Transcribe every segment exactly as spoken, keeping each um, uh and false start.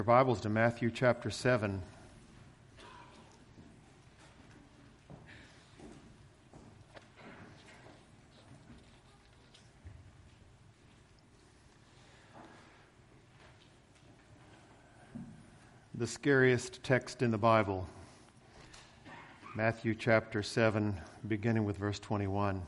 Your Bibles to Matthew chapter seven. The scariest text in the Bible. Matthew chapter seven, beginning with verse twenty-one.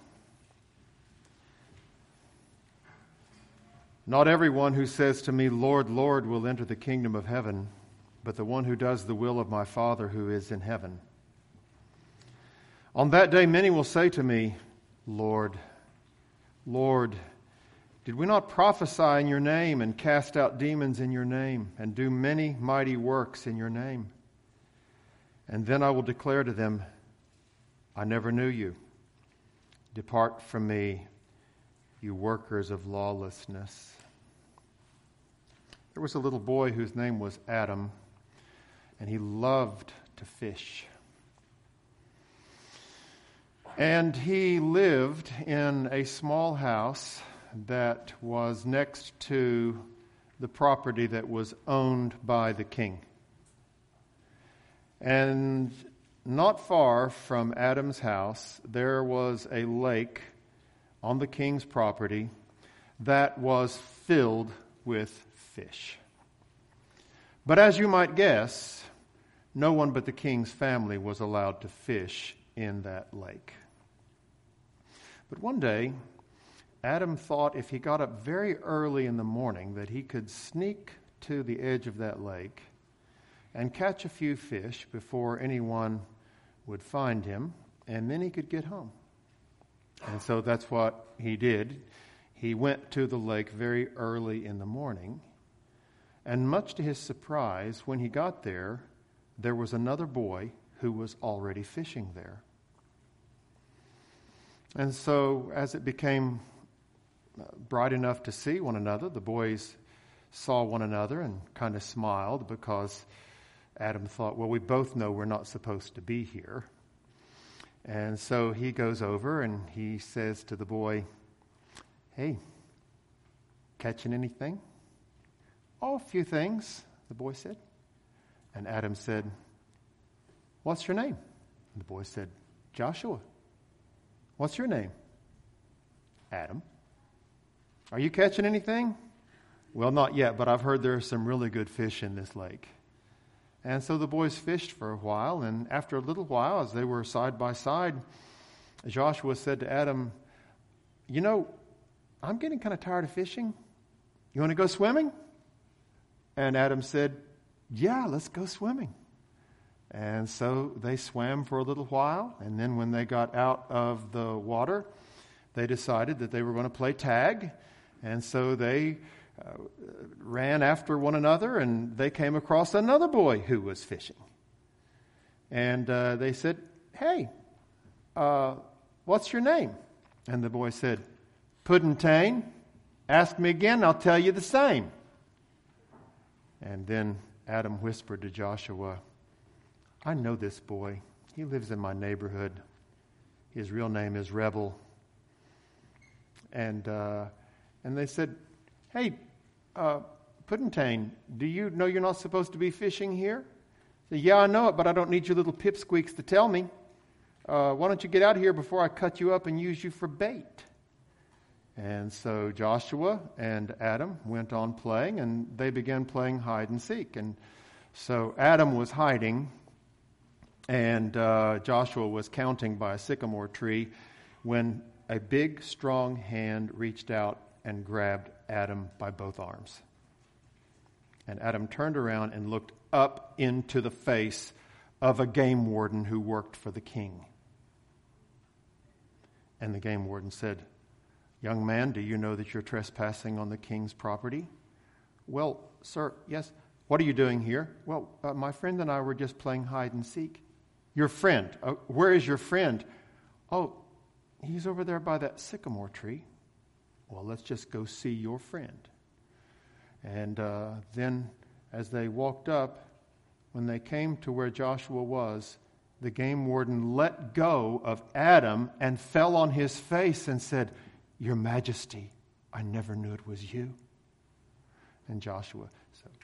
Not everyone who says to me, Lord, Lord, will enter the kingdom of heaven, but the one who does the will of my Father who is in heaven. On that day many will say to me, Lord, Lord, did we not prophesy in your name and cast out demons in your name and do many mighty works in your name? And then I will declare to them, I never knew you. Depart from me, you workers of lawlessness. There was a little boy whose name was Adam, and he loved to fish. And he lived in a small house that was next to the property that was owned by the king. And not far from Adam's house, there was a lake on the king's property that was filled with fish. But as you might guess, no one but the king's family was allowed to fish in that lake. But one day, Adam thought if he got up very early in the morning that he could sneak to the edge of that lake and catch a few fish before anyone would find him, and then he could get home. And so that's what he did. He went to the lake very early in the morning, and much to his surprise, when he got there, there was another boy who was already fishing there. And so as it became bright enough to see one another, the boys saw one another and kind of smiled, because Adam thought, well, we both know we're not supposed to be here. And so he goes over and he says to the boy, hey, catching anything? Oh, a few things, the boy said. And Adam said, what's your name? And the boy said, Joshua. What's your name? Adam. Are you catching anything? Well, not yet, but I've heard there's some really good fish in this lake. And so the boys fished for a while, and after a little while, as they were side by side, Joshua said to Adam, you know, I'm getting kind of tired of fishing. You want to go swimming? And Adam said, yeah, let's go swimming. And so they swam for a little while, and then when they got out of the water, they decided that they were going to play tag. And so they uh, ran after one another, and they came across another boy who was fishing. And uh, they said, hey, uh, what's your name? And the boy said, Puddentane. Ask me again, I'll tell you the same. And then Adam whispered to Joshua, I know this boy. He lives in my neighborhood. His real name is Rebel. And uh, and they said, hey, uh, Puddentane, do you know you're not supposed to be fishing here? He said, yeah, I know it, but I don't need your little pipsqueaks to tell me. Uh, why don't you get out of here before I cut you up and use you for bait? And so Joshua and Adam went on playing, and they began playing hide and seek. And so Adam was hiding, and uh, Joshua was counting by a sycamore tree when a big, strong hand reached out and grabbed Adam by both arms. And Adam turned around and looked up into the face of a game warden who worked for the king. And the game warden said, young man, do you know that you're trespassing on the king's property? Well, sir, yes. What are you doing here? Well, uh, my friend and I were just playing hide and seek. Your friend? Uh, where is your friend? Oh, he's over there by that sycamore tree. Well, let's just go see your friend. And uh, then as they walked up, when they came to where Joshua was, the game warden let go of Adam and fell on his face and said, Your Majesty, I never knew it was you. And Joshua, so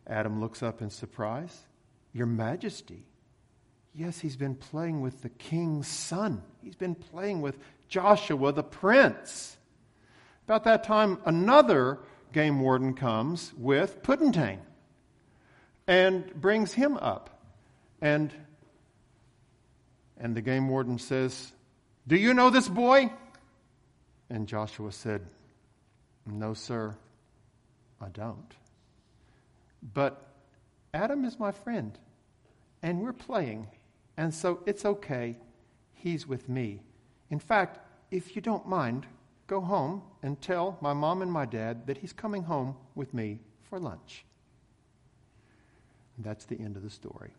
Adam looks up in surprise. Your Majesty. Yes, he's been playing with the king's son. He's been playing with Joshua the prince. About that time, another game warden comes with Puddentane and brings him up. And, and the game warden says, do you know this boy? And Joshua said, no, sir, I don't. But Adam is my friend, and we're playing, and so it's okay. He's with me. In fact, if you don't mind, go home and tell my mom and my dad that he's coming home with me for lunch. And that's the end of the story.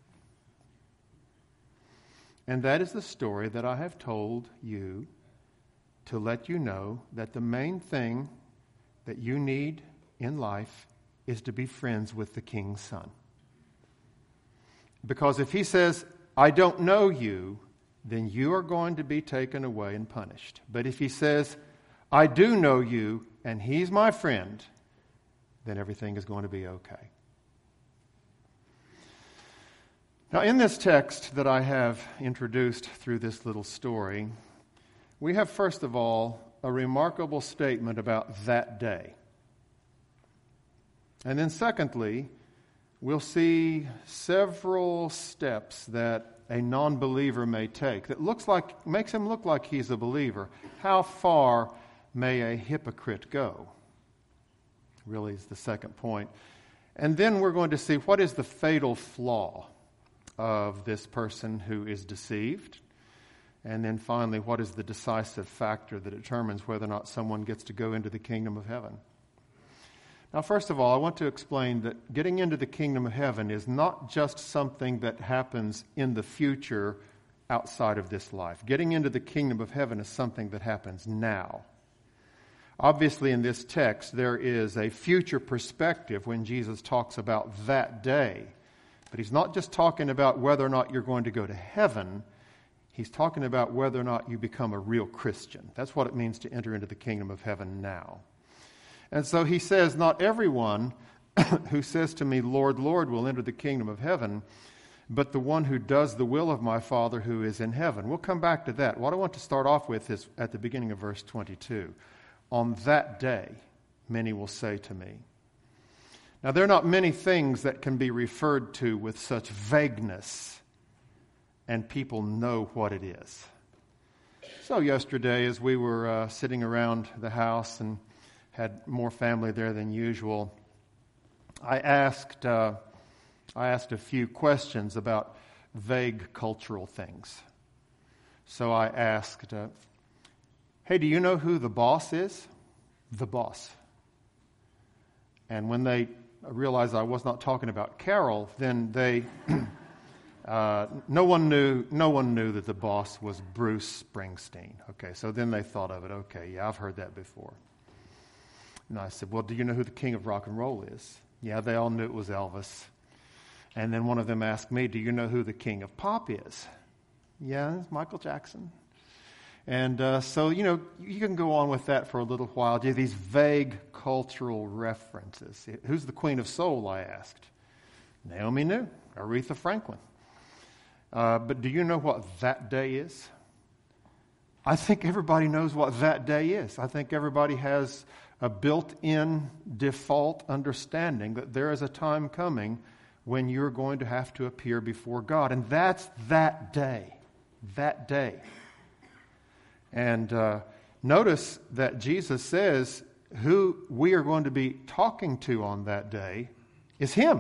And that is the story that I have told you to let you know that the main thing that you need in life is to be friends with the king's son. Because if he says, I don't know you, then you are going to be taken away and punished. But if he says, I do know you, and he's my friend, then everything is going to be okay. Now, in this text that I have introduced through this little story, we have, first of all, a remarkable statement about that day. And then secondly, we'll see several steps that a non-believer may take that looks like makes him look like he's a believer. How far may a hypocrite go? Really is the second point. And then we're going to see what is the fatal flaw of this person who is deceived. And then finally, what is the decisive factor that determines whether or not someone gets to go into the kingdom of heaven? Now, first of all, I want to explain that getting into the kingdom of heaven is not just something that happens in the future outside of this life. Getting into the kingdom of heaven is something that happens now. Obviously, in this text, there is a future perspective when Jesus talks about that day. But he's not just talking about whether or not you're going to go to heaven. He's talking about whether or not you become a real Christian. That's what it means to enter into the kingdom of heaven now. And so he says, not everyone who says to me, Lord, Lord, will enter the kingdom of heaven, but the one who does the will of my Father who is in heaven. We'll come back to that. What I want to start off with is at the beginning of verse twenty-two. On that day, many will say to me. Now, there are not many things that can be referred to with such vagueness, and people know what it is. So yesterday, as we were uh, sitting around the house and had more family there than usual, I asked uh, I asked a few questions about vague cultural things. So I asked, uh, hey, do you know who the boss is? The boss. And when they realized I was not talking about Carol, then they uh, no one knew no one knew that the boss was Bruce Springsteen. Okay, so then they thought of it. Okay, yeah, I've heard that before. And I said, well, do you know who the king of rock and roll is? Yeah, they all knew it was Elvis. And then one of them asked me, do you know who the king of pop is? Yeah, it's Michael Jackson. And uh, so, you know, you can go on with that for a little while. Do these vague cultural references. Who's the queen of soul, I asked. Naomi knew. Aretha Franklin. Uh, but do you know what that day is? I think everybody knows what that day is. I think everybody has a built-in default understanding that there is a time coming when you're going to have to appear before God. And that's that day. That day. And uh, notice that Jesus says who we are going to be talking to on that day is Him.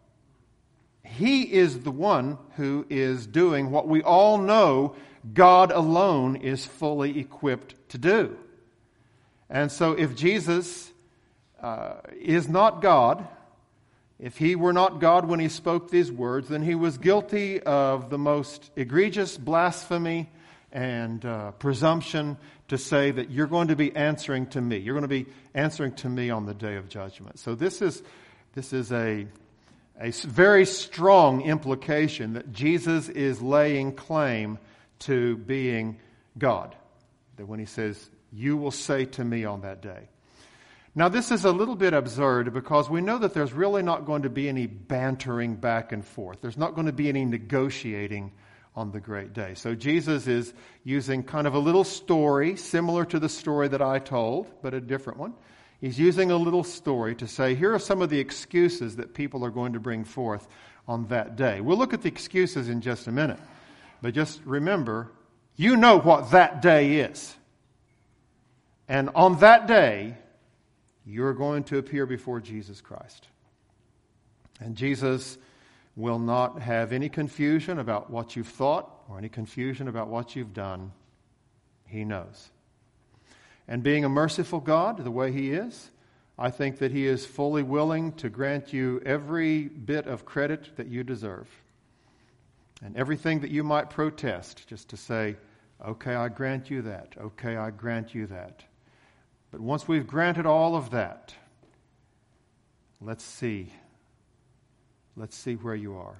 He is the one who is doing what we all know God alone is fully equipped to do. And so if Jesus uh, is not God, if He were not God when He spoke these words, then He was guilty of the most egregious blasphemy and uh, presumption to say that you're going to be answering to me. You're going to be answering to me on the day of judgment. So this is this is a, a very strong implication that Jesus is laying claim to being God. That when He says, you will say to me on that day. Now, this is a little bit absurd because we know that there's really not going to be any bantering back and forth. There's not going to be any negotiating on the great day. So Jesus is using kind of a little story similar to the story that I told, but a different one. He's using a little story to say, here are some of the excuses that people are going to bring forth on that day. We'll look at the excuses in just a minute. But just remember, you know what that day is. And on that day, you're going to appear before Jesus Christ. And Jesus will not have any confusion about what you've thought or any confusion about what you've done. He knows. And being a merciful God, the way He is, I think that He is fully willing to grant you every bit of credit that you deserve. And everything that you might protest, just to say, okay, I grant you that. Okay, I grant you that. But once we've granted all of that, let's see. Let's see where you are.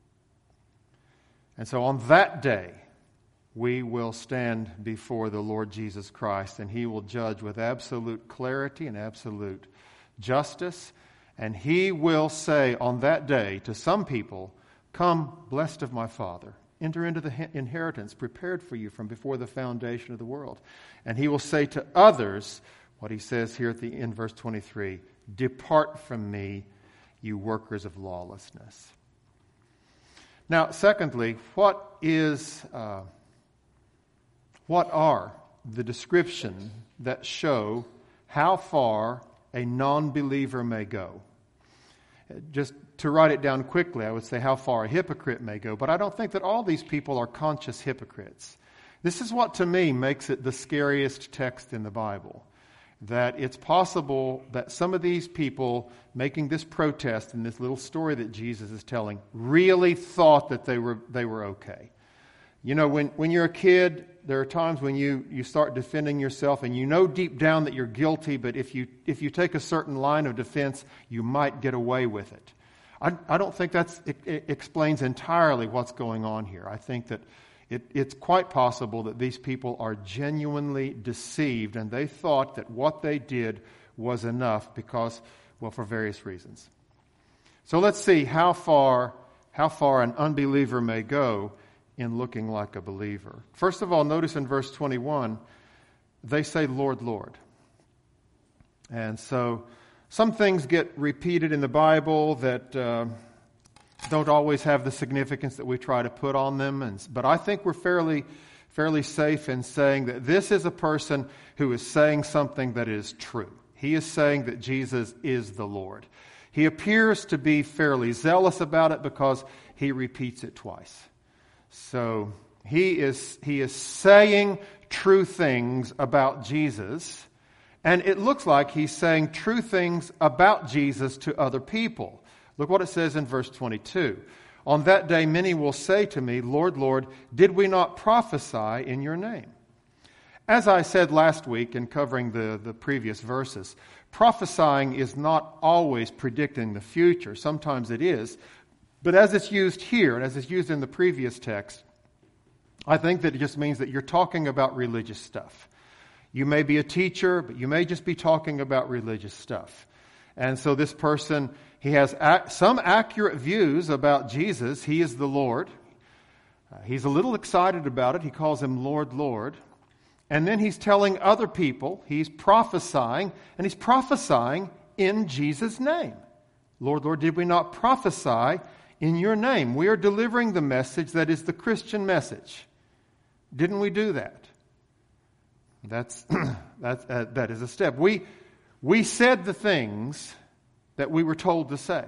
And so on that day, we will stand before the Lord Jesus Christ, and He will judge with absolute clarity and absolute justice. And He will say on that day to some people, come, blessed of my Father. Enter into the inheritance prepared for you from before the foundation of the world. And He will say to others what He says here at the in verse twenty-three, depart from me, you workers of lawlessness. Now, secondly, what is uh, what are the descriptions that show how far a non-believer may go? Just to write it down quickly, I would say how far a hypocrite may go, but I don't think that all these people are conscious hypocrites. This is what, to me, makes it the scariest text in the Bible. That it's possible that some of these people making this protest in this little story that Jesus is telling really thought that they were they were okay. You know, when, when you're a kid, there are times when you, you start defending yourself and you know deep down that you're guilty, but if you if you take a certain line of defense, you might get away with it. I, I don't think that explains entirely what's going on here. I think that It, it's quite possible that these people are genuinely deceived and they thought that what they did was enough because, well, for various reasons. So let's see how far, how far an unbeliever may go in looking like a believer. First of all, notice in verse twenty-one, they say, Lord, Lord. And so some things get repeated in the Bible that Uh, don't always have the significance that we try to put on them. And, but I think we're fairly fairly safe in saying that this is a person who is saying something that is true. He is saying that Jesus is the Lord. He appears to be fairly zealous about it because he repeats it twice. So he is he is saying true things about Jesus, and it looks like he's saying true things about Jesus to other people. Look what it says in verse twenty-two. On that day many will say to me, Lord, Lord, did we not prophesy in your name? As I said last week in covering the, the previous verses, prophesying is not always predicting the future. Sometimes it is. But as it's used here, and as it's used in the previous text, I think that it just means that you're talking about religious stuff. You may be a teacher, but you may just be talking about religious stuff. And so this person, he has ac- some accurate views about Jesus. He is the Lord. Uh, he's a little excited about it. He calls him Lord, Lord. And then he's telling other people, he's prophesying, and he's prophesying in Jesus' name. Lord, Lord, did we not prophesy in your name? We are delivering the message that is the Christian message. Didn't we do that? That's, that's uh, that is a step. We... We said the things that we were told to say.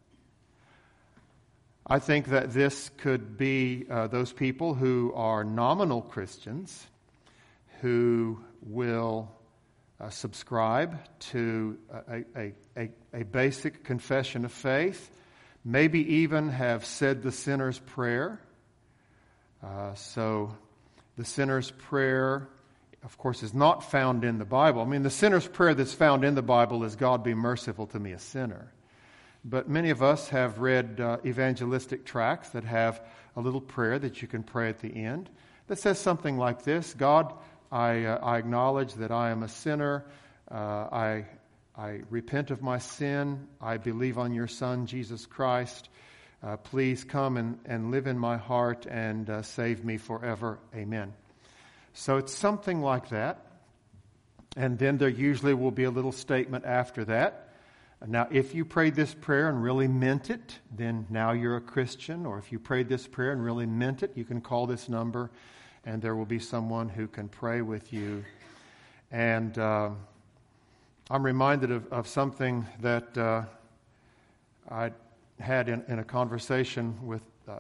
I think that this could be uh, those people who are nominal Christians who will uh, subscribe to a, a, a, a basic confession of faith, maybe even have said the sinner's prayer. Uh, so the sinner's prayer, of course, is not found in the Bible. I mean, the sinner's prayer that's found in the Bible is, God, be merciful to me, a sinner. But many of us have read uh, evangelistic tracts that have a little prayer that you can pray at the end that says something like this: God, I, uh, I acknowledge that I am a sinner. Uh, I, I repent of my sin. I believe on your Son, Jesus Christ. Uh, please come and, and live in my heart and uh, save me forever. Amen. So it's something like that. And then there usually will be a little statement after that. Now, if you prayed this prayer and really meant it, then now you're a Christian. Or if you prayed this prayer and really meant it, you can call this number and there will be someone who can pray with you. And uh, I'm reminded of, of something that uh, I had in, in a conversation with uh,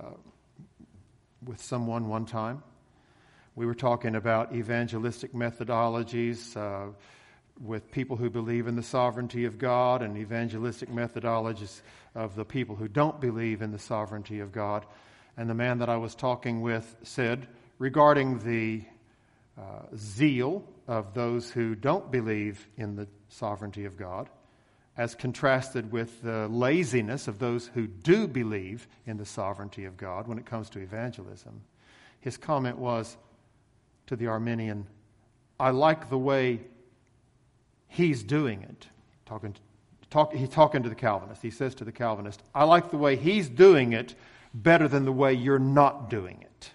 with someone one time. We were talking about evangelistic methodologies uh, with people who believe in the sovereignty of God and evangelistic methodologies of the people who don't believe in the sovereignty of God. And the man that I was talking with said, regarding the uh, zeal of those who don't believe in the sovereignty of God, as contrasted with the laziness of those who do believe in the sovereignty of God when it comes to evangelism. His comment was to the Arminian, I like the way he's doing it. Talking to, talk, he's talking to the Calvinist. He says to the Calvinist, I like the way he's doing it better than the way you're not doing it.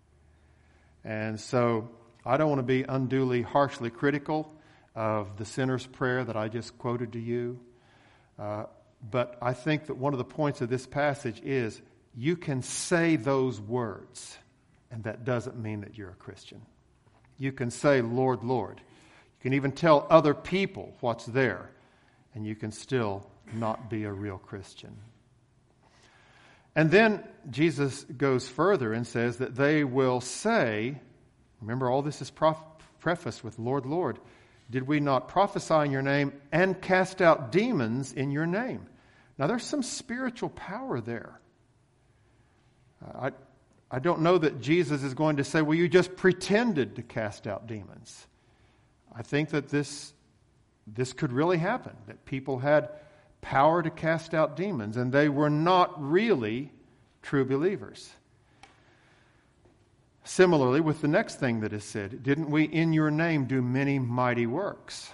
And so I don't want to be unduly harshly critical of the sinner's prayer that I just quoted to you. Uh, but I think that one of the points of this passage is you can say those words, and that doesn't mean that you're a Christian. You can say, Lord, Lord. You can even tell other people what's there, and you can still not be a real Christian. And then Jesus goes further and says that they will say, remember all this is prof- prefaced with Lord, Lord. Did we not prophesy in your name and cast out demons in your name? Now there's some spiritual power there. Uh, I I don't know that Jesus is going to say, well, you just pretended to cast out demons. I think that this, this could really happen, that people had power to cast out demons, and they were not really true believers. Similarly, with the next thing that is said, didn't we in your name do many mighty works?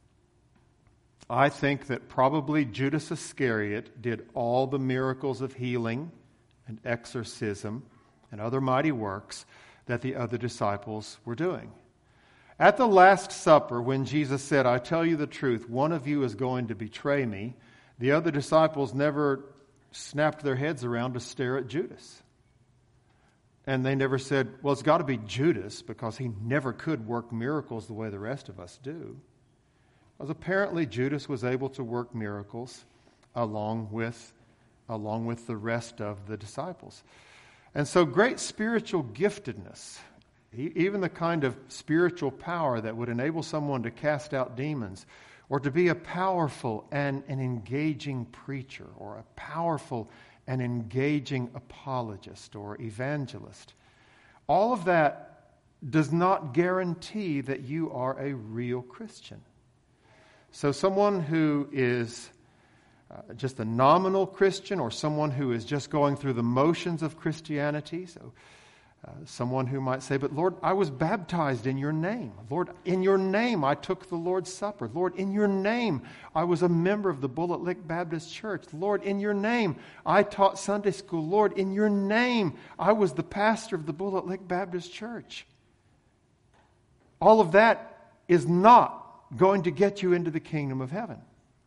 I think that probably Judas Iscariot did all the miracles of healing and exorcism and other mighty works that the other disciples were doing. At the Last Supper, when Jesus said, I tell you the truth, one of you is going to betray me, the other disciples never snapped their heads around to stare at Judas. And they never said, well, it's got to be Judas because he never could work miracles the way the rest of us do. Because apparently Judas was able to work miracles along with, along with the rest of the disciples. And so great spiritual giftedness, even the kind of spiritual power that would enable someone to cast out demons or to be a powerful and an engaging preacher or a powerful and engaging apologist or evangelist, all of that does not guarantee that you are a real Christian. So someone who is Uh, just a nominal Christian or someone who is just going through the motions of Christianity. So uh, someone who might say, but Lord, I was baptized in your name. Lord, in your name I took the Lord's Supper. Lord, in your name I was a member of the Bullet Lick Baptist Church. Lord, in your name I taught Sunday school. Lord, in your name I was the pastor of the Bullet Lick Baptist Church. All of that is not going to get you into the kingdom of heaven.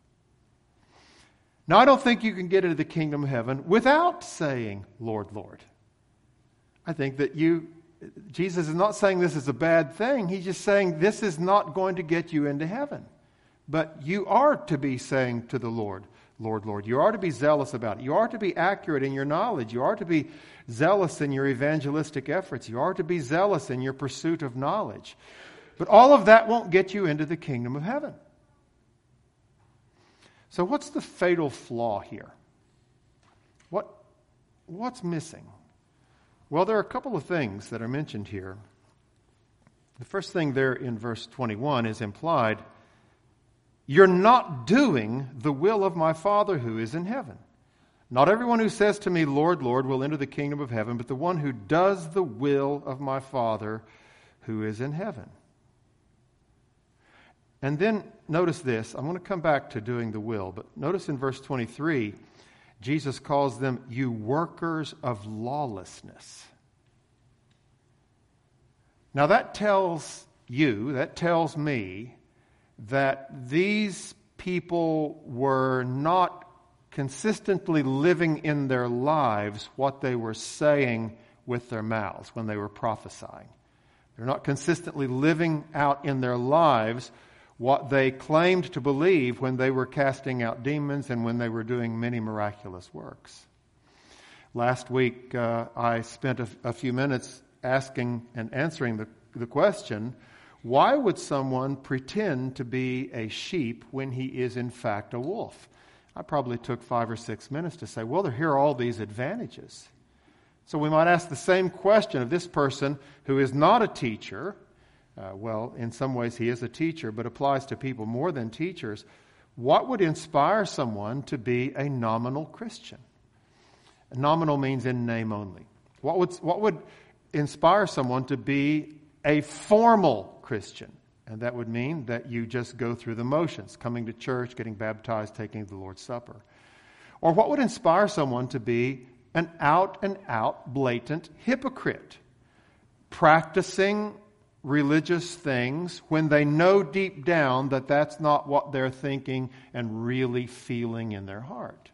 Now, I don't think you can get into the kingdom of heaven without saying, Lord, Lord. I think that you, Jesus is not saying this is a bad thing. He's just saying this is not going to get you into heaven. But you are to be saying to the Lord, Lord, Lord. You are to be zealous about it. You are to be accurate in your knowledge. You are to be zealous in your evangelistic efforts. You are to be zealous in your pursuit of knowledge. But all of that won't get you into the kingdom of heaven. So what's the fatal flaw here? What, what's missing? Well, there are a couple of things that are mentioned here. The first thing there in verse twenty-one is implied, you're not doing the will of my Father who is in heaven. Not everyone who says to me, Lord, Lord, will enter the kingdom of heaven, but the one who does the will of my Father who is in heaven. And then notice this. I'm going to come back to doing the will, but notice in verse twenty-three, Jesus calls them, you workers of lawlessness. Now that tells you, that tells me, that these people were not consistently living in their lives what they were saying with their mouths when they were prophesying. They're not consistently living out in their lives what they claimed to believe when they were casting out demons and when they were doing many miraculous works. Last week, uh, I spent a, a few minutes asking and answering the, the question, why would someone pretend to be a sheep when he is in fact a wolf? I probably took five or six minutes to say, well, here are all these advantages. So we might ask the same question of this person who is not a teacher. Uh, well, in some ways he is a teacher, but applies to people more than teachers. What would inspire someone to be a nominal Christian? Nominal means in name only. What would, what would inspire someone to be a formal Christian? And that would mean that you just go through the motions, coming to church, getting baptized, taking the Lord's Supper. Or what would inspire someone to be an out-and-out blatant hypocrite, practicing religious things when they know deep down that that's not what they're thinking and really feeling in their heart?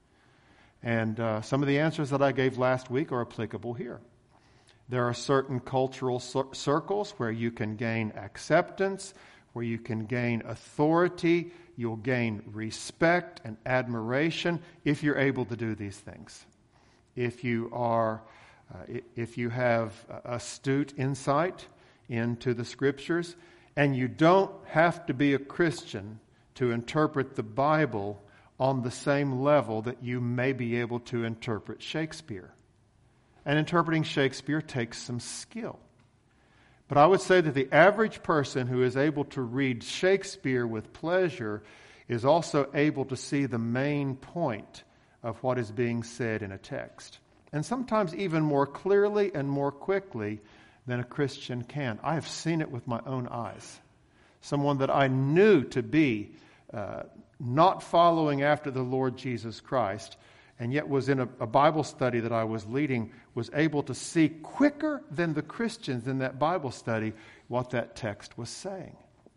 And uh, some of the answers that I gave last week are applicable here. There are certain cultural cir- circles where you can gain acceptance, where you can gain authority, you'll gain respect and admiration if you're able to do these things. If you are, uh, if you have astute insight into the Scriptures, and you don't have to be a Christian to interpret the Bible on the same level that you may be able to interpret Shakespeare. And interpreting Shakespeare takes some skill. But I would say that the average person who is able to read Shakespeare with pleasure is also able to see the main point of what is being said in a text. And sometimes even more clearly and more quickly than a Christian can. I have seen it with my own eyes. Someone that I knew to be uh, not following after the Lord Jesus Christ, and yet was in a, a Bible study that I was leading, was able to see quicker than the Christians in that Bible study what that text was saying.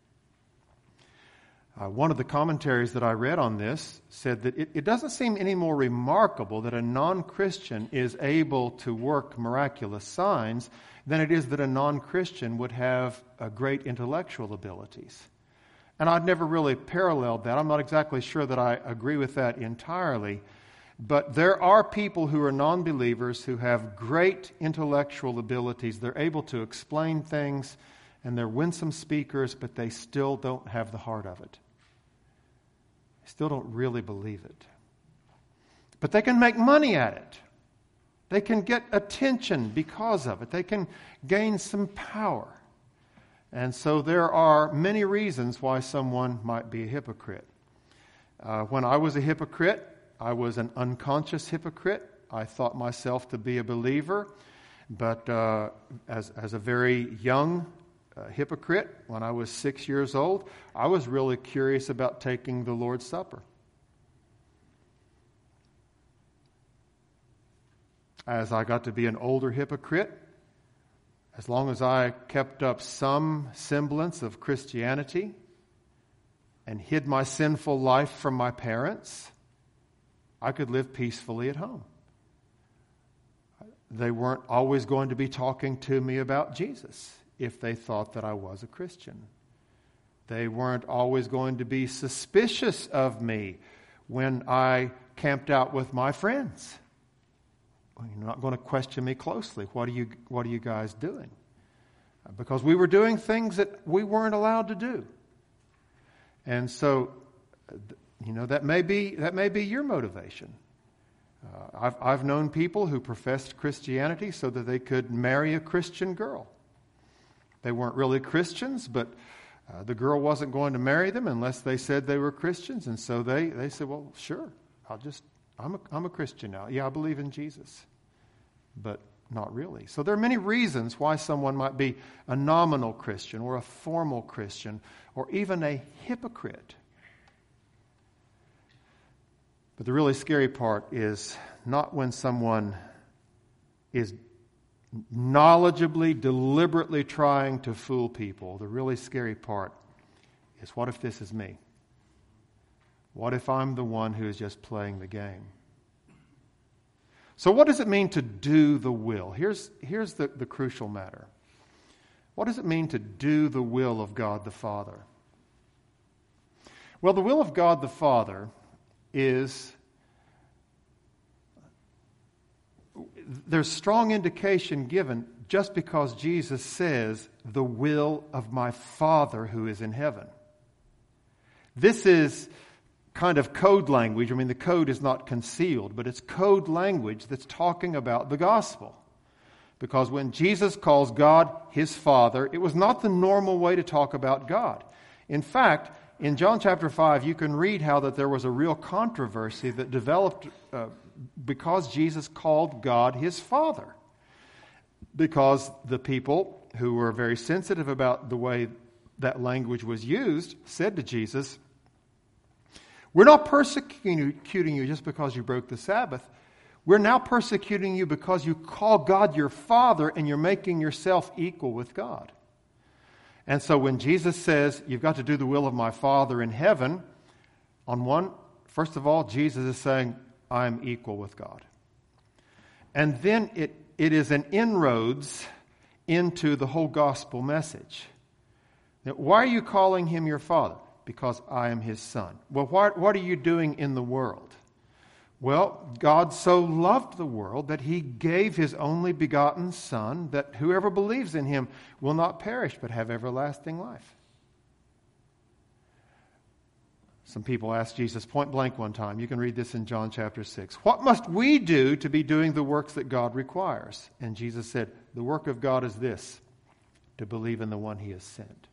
Uh, one of the commentaries that I read on this said that it, it doesn't seem any more remarkable that a non-Christian is able to work miraculous signs than it is that a non-Christian would have uh, great intellectual abilities. And I'd never really paralleled that. I'm not exactly sure that I agree with that entirely. But there are people who are non-believers who have great intellectual abilities. They're able to explain things, and they're winsome speakers, but they still don't have the heart of it. They still don't really believe it. But they can make money at it. They can get attention because of it. They can gain some power. And so there are many reasons why someone might be a hypocrite. Uh, when I was a hypocrite, I was an unconscious hypocrite. I thought myself to be a believer, but uh, as, as a very young uh, hypocrite, when I was six years old, I was really curious about taking the Lord's Supper. As I got to be an older hypocrite, as long as I kept up some semblance of Christianity and hid my sinful life from my parents, I could live peacefully at home. They weren't always going to be talking to me about Jesus if they thought that I was a Christian. They weren't always going to be suspicious of me when I camped out with my friends. Well, you're not going to question me closely. What are you, what are you guys doing? Because we were doing things that we weren't allowed to do. And so, you know, that may be that may be your motivation. Uh, I've I've known people who professed Christianity so that they could marry a Christian girl. They weren't really Christians, but uh, the girl wasn't going to marry them unless they said they were Christians, and so they, they said, "Well, sure, I'll just I'm a I'm a Christian now. Yeah, I believe in Jesus." But not really. So there are many reasons why someone might be a nominal Christian or a formal Christian or even a hypocrite. But the really scary part is not when someone is knowledgeably, deliberately trying to fool people. The really scary part is, what if this is me? What if I'm the one who is just playing the game? So what does it mean to do the will? Here's, here's the, the crucial matter. What does it mean to do the will of God the Father? Well, the will of God the Father is, there's strong indication given just because Jesus says, the will of my Father who is in heaven. This is kind of code language. I mean, the code is not concealed, but it's code language that's talking about the gospel. Because when Jesus calls God his Father, it was not the normal way to talk about God. In fact, in John chapter five, you can read how that there was a real controversy that developed uh, because Jesus called God his Father. Because the people who were very sensitive about the way that language was used said to Jesus, we're not persecuting you just because you broke the Sabbath. We're now persecuting you because you call God your Father and you're making yourself equal with God. And so when Jesus says, you've got to do the will of my Father in heaven, on one, first of all, Jesus is saying, I'm equal with God. And then it, it is an inroads into the whole gospel message. Now, why are you calling him your Father? Because I am his Son. Well, what, what are you doing in the world? Well, God so loved the world that he gave his only begotten Son, that whoever believes in him will not perish but have everlasting life. Some people asked Jesus point blank one time. You can read this in John chapter six. What must we do to be doing the works that God requires? And Jesus said, the work of God is this, to believe in the one he has sent.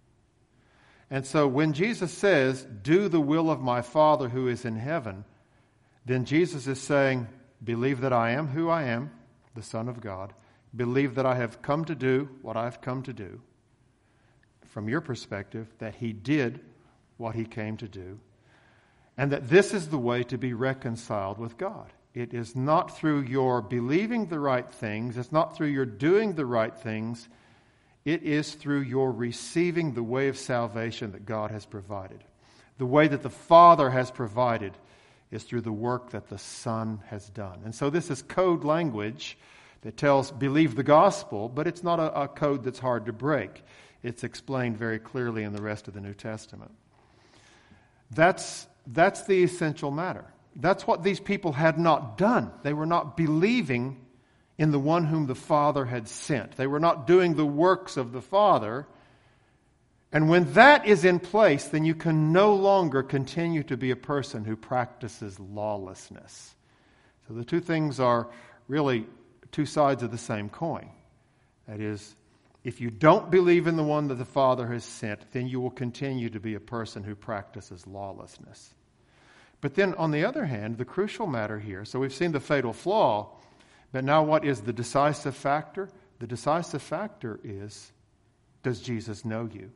And so when Jesus says, do the will of my Father who is in heaven, then Jesus is saying, believe that I am who I am, the Son of God. Believe that I have come to do what I've come to do. From your perspective, that he did what he came to do. And that this is the way to be reconciled with God. It is not through your believing the right things. It's not through your doing the right things. It is through your receiving the way of salvation that God has provided. The way that the Father has provided is through the work that the Son has done. And so this is code language that tells believe the gospel, but it's not a, a code that's hard to break. It's explained very clearly in the rest of the New Testament. That's, that's the essential matter. That's what these people had not done. They were not believing in the one whom the Father had sent. They were not doing the works of the Father. And when that is in place, then you can no longer continue to be a person who practices lawlessness. So the two things are really two sides of the same coin. That is, if you don't believe in the one that the Father has sent, then you will continue to be a person who practices lawlessness. But then on the other hand, the crucial matter here, so we've seen the fatal flaw, but now what is the decisive factor? The decisive factor is, does Jesus know you?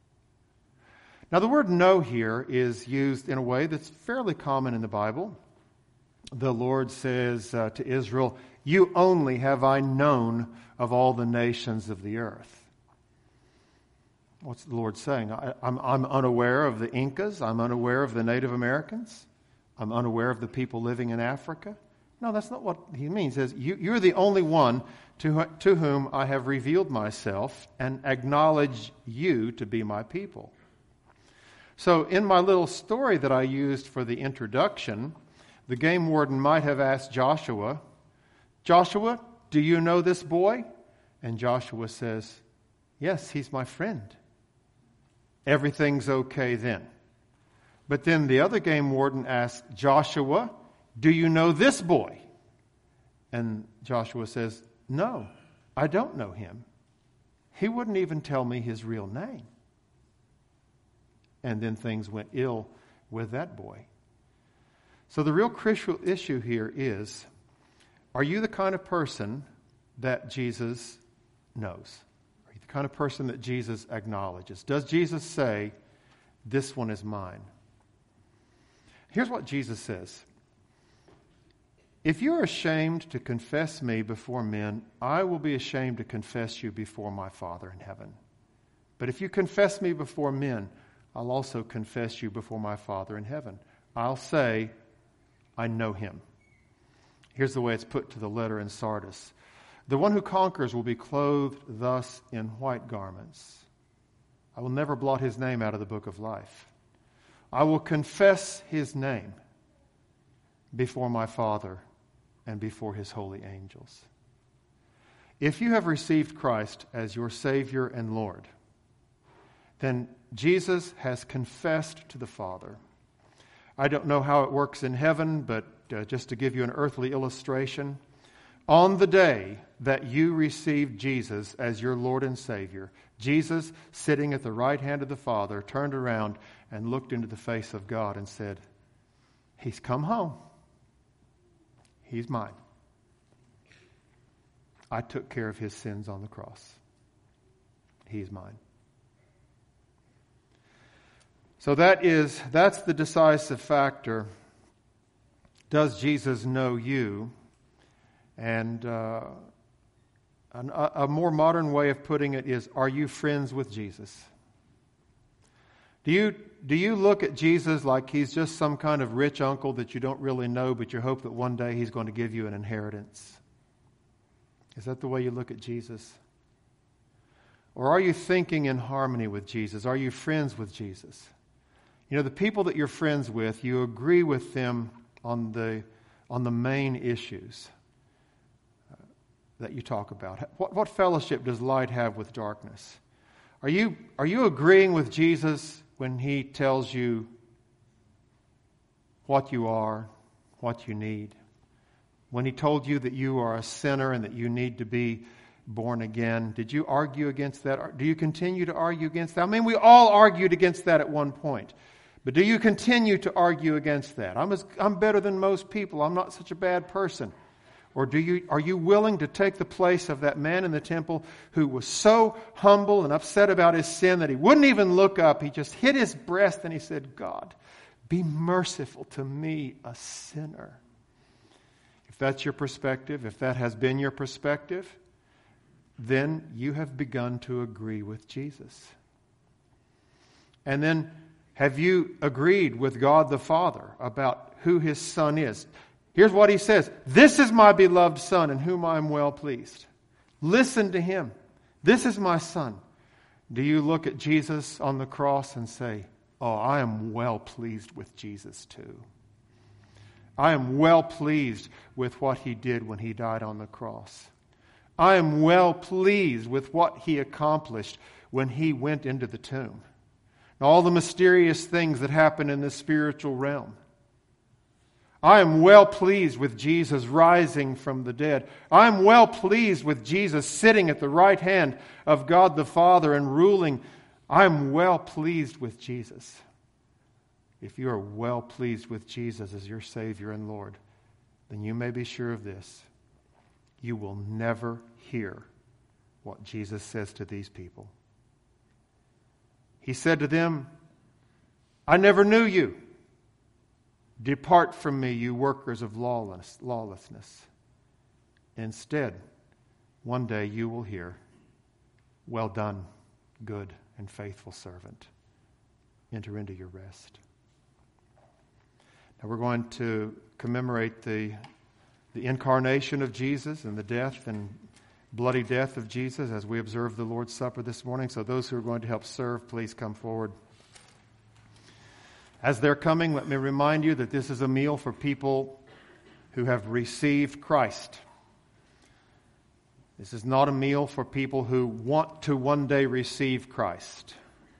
Now, the word know here is used in a way that's fairly common in the Bible. The Lord says uh, to Israel, you only have I known of all the nations of the earth. What's the Lord saying? I, I'm, I'm unaware of the Incas. I'm unaware of the Native Americans. I'm unaware of the people living in Africa. No, that's not what he means. He says, you, you're the only one to, to whom I have revealed myself and acknowledge you to be my people. So in my little story that I used for the introduction, the game warden might have asked Joshua, Joshua, do you know this boy? And Joshua says, yes, he's my friend. Everything's okay then. But then the other game warden asked Joshua, do you know this boy? And Joshua says, no, I don't know him. He wouldn't even tell me his real name. And then things went ill with that boy. So the real crucial issue here is, are you the kind of person that Jesus knows? Are you the kind of person that Jesus acknowledges? Does Jesus say, this one is mine? Here's what Jesus says. If you are ashamed to confess me before men, I will be ashamed to confess you before my Father in heaven. But if you confess me before men, I'll also confess you before my Father in heaven. I'll say, I know him. Here's the way it's put to the letter in Sardis. The one who conquers will be clothed thus in white garments. I will never blot his name out of the book of life. I will confess his name before my Father and before his holy angels. If you have received Christ as your Savior and Lord, then Jesus has confessed to the Father. I don't know how it works in heaven, but uh, just to give you an earthly illustration, on the day that you received Jesus as your Lord and Savior, Jesus, sitting at the right hand of the Father, turned around and looked into the face of God and said, he's come home. He's mine. I took care of his sins on the cross. He's mine. So that is, that's the decisive factor. Does Jesus know you? And uh, an, a more modern way of putting it is, are you friends with Jesus? Do you, do you look at Jesus like he's just some kind of rich uncle that you don't really know, but you hope that one day he's going to give you an inheritance? Is that the way you look at Jesus? Or are you thinking in harmony with Jesus? Are you friends with Jesus? You know, the people that you're friends with, you agree with them on the, on the main issues uh, that you talk about. What, what fellowship does light have with darkness? Are you, are you agreeing with Jesus when he tells you what you are, what you need? When he told you that you are a sinner and that you need to be born again, did you argue against that? Do you continue to argue against that? I mean, we all argued against that at one point. But do you continue to argue against that? I'm, as, I'm better than most people. I'm not such a bad person. Or do you, are you willing to take the place of that man in the temple who was so humble and upset about his sin that he wouldn't even look up? He just hit his breast and he said, God, be merciful to me, a sinner. If that's your perspective, if that has been your perspective, then you have begun to agree with Jesus. And then, have you agreed with God the Father about who his Son is? Here's what he says. This is my beloved Son in whom I am well pleased. Listen to him. This is my Son. Do you look at Jesus on the cross and say, oh, I am well pleased with Jesus too. I am well pleased with what he did when he died on the cross. I am well pleased with what he accomplished when he went into the tomb. All the mysterious things that happen in the spiritual realm. I am well pleased with Jesus rising from the dead. I am well pleased with Jesus sitting at the right hand of God the Father and ruling. I am well pleased with Jesus. If you are well pleased with Jesus as your Savior and Lord, then you may be sure of this. You will never hear what Jesus says to these people. He said to them, I never knew you. Depart from me, you workers of lawless, lawlessness. Instead, one day you will hear, well done, good and faithful servant. Enter into your rest. Now we're going to commemorate the, the incarnation of Jesus and the death and bloody death of Jesus as we observe the Lord's Supper this morning. So those who are going to help serve, please come forward. As they're coming, let me remind you that this is a meal for people who have received Christ. This is not a meal for people who want to one day receive Christ.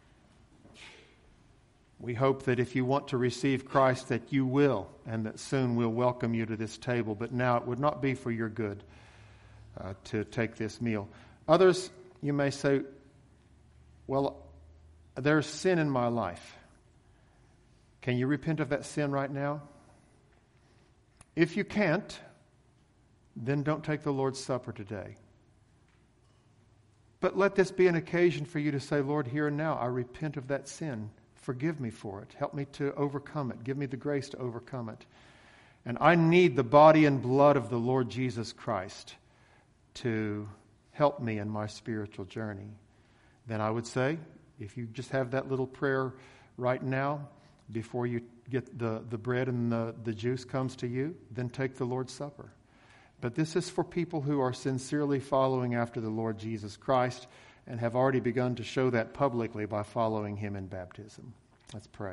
We hope that if you want to receive Christ, that you will, and that soon we'll welcome you to this table. But now it would not be for your good uh, to take this meal. Others, you may say, well, there's sin in my life. Can you repent of that sin right now? If you can't, then don't take the Lord's Supper today. But let this be an occasion for you to say, Lord, here and now, I repent of that sin. Forgive me for it. Help me to overcome it. Give me the grace to overcome it. And I need the body and blood of the Lord Jesus Christ to help me in my spiritual journey. Then I would say, if you just have that little prayer right now, before you get the, the bread and the, the juice comes to you, then take the Lord's Supper. But this is for people who are sincerely following after the Lord Jesus Christ and have already begun to show that publicly by following Him in baptism. Let's pray.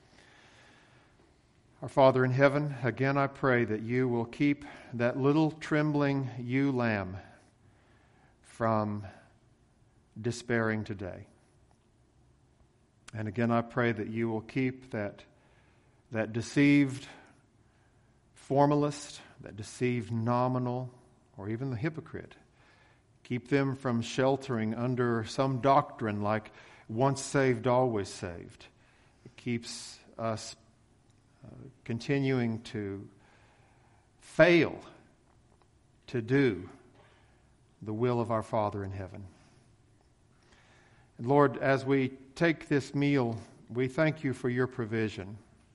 Our Father in heaven, again I pray that you will keep that little trembling ewe lamb from despairing today. And again, I pray that you will keep that, that deceived formalist, that deceived nominal, or even the hypocrite. Keep them from sheltering under some doctrine like once saved, always saved. It keeps us uh, continuing to fail to do the will of our Father in heaven. And Lord, as we take this meal, we thank you for your provision.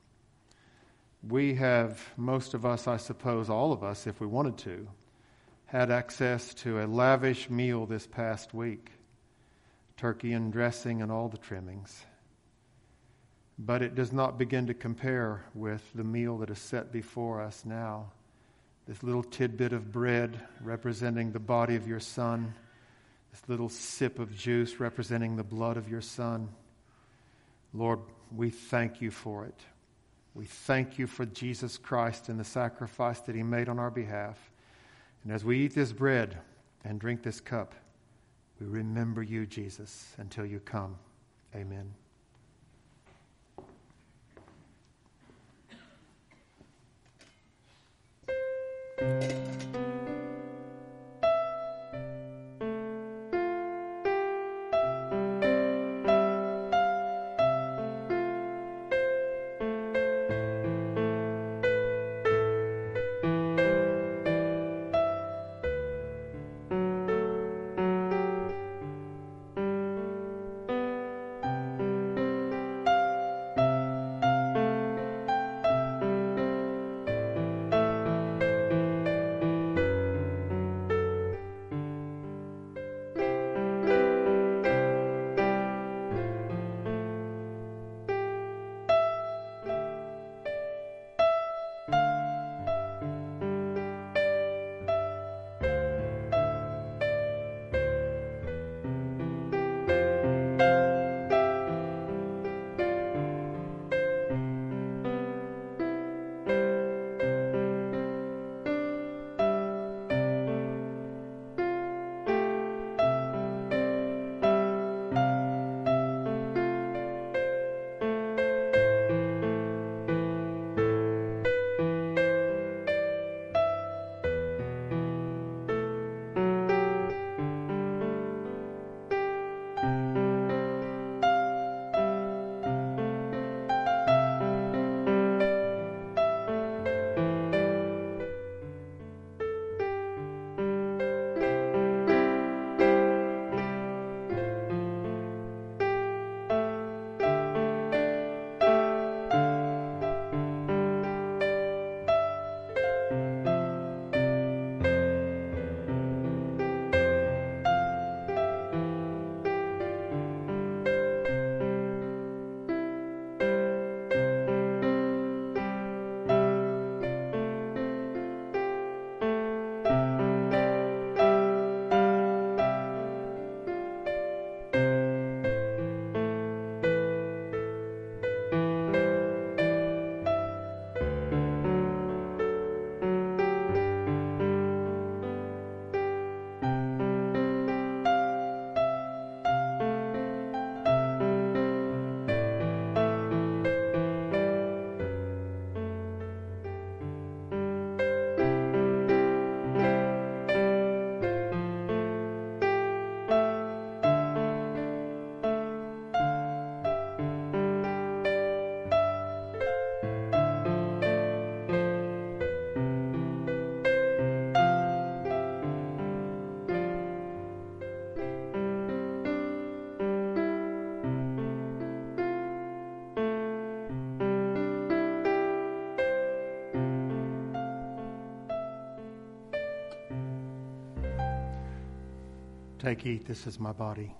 We have, most of us, I suppose, all of us, if we wanted to, had access to a lavish meal this past week. Turkey and dressing and all the trimmings. But it does not begin to compare with the meal that is set before us now. This little tidbit of bread representing the body of your Son. This little sip of juice representing the blood of your Son. Lord, we thank you for it. We thank you for Jesus Christ and the sacrifice that He made on our behalf. And as we eat this bread and drink this cup, we remember you, Jesus, until you come. Amen. Take, eat, this is my body.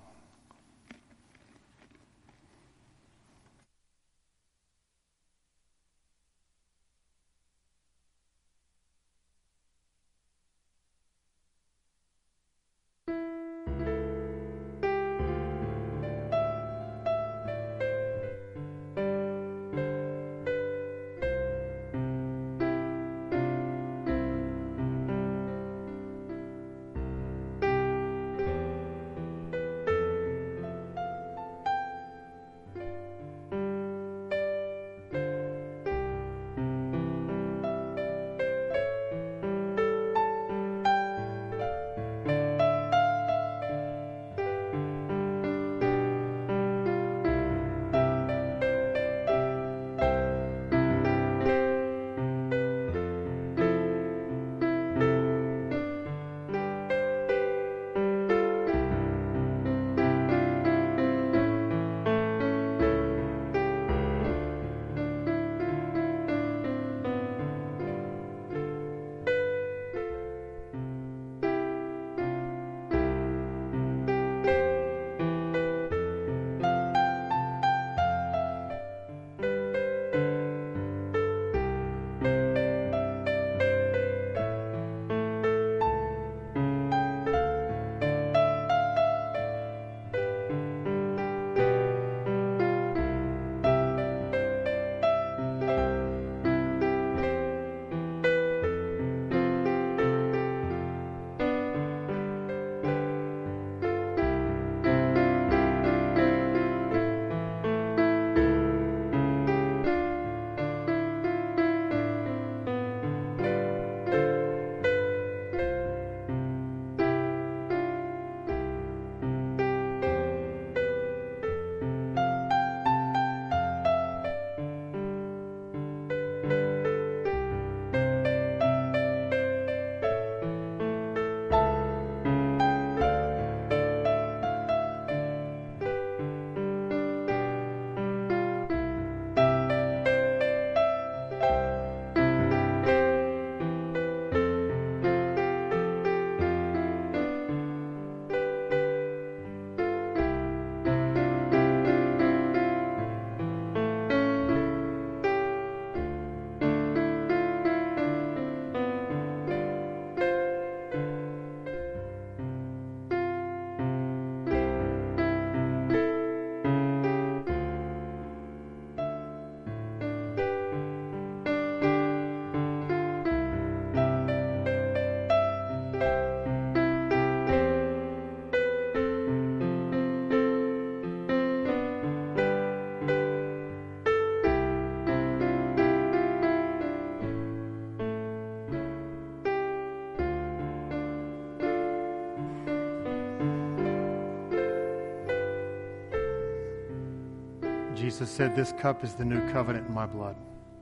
Jesus said, "This cup is the new covenant in my blood."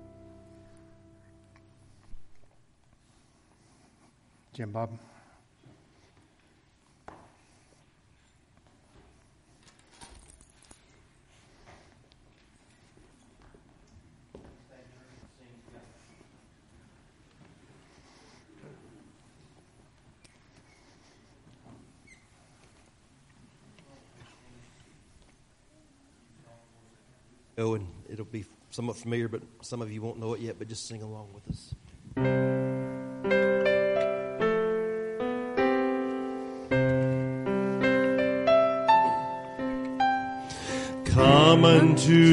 Jim Bob. Oh, and it'll be somewhat familiar, but some of you won't know it yet, but just sing along with us. Come unto